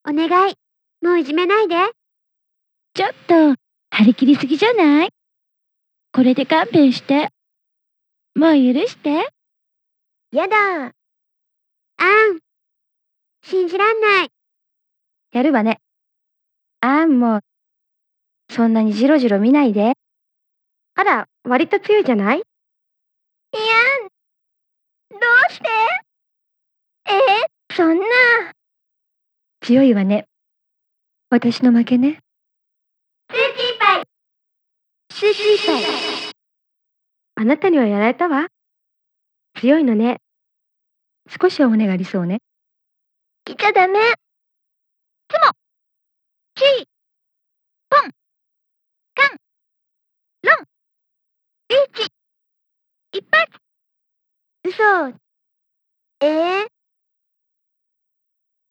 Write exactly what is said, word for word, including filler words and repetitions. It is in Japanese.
お願い。もういじめないで。 ちょっと、張り切りすぎじゃない？これで勘弁して。もう許して。 やだ。あん。信じらんない。 やるわね。あんも、そんなにジロジロ見ないで。 あら、割と強いじゃない？いやん。どうして？えー、そんな。 強いわね。私の負けね。 スーチーパイ。スーチーパイ。あなたにはやられたわ。強いのね。 少しは骨がありそうね。 来ちゃダメ。つも。ちー。ぽん。かん。ろん。リーチ。一発。嘘。えー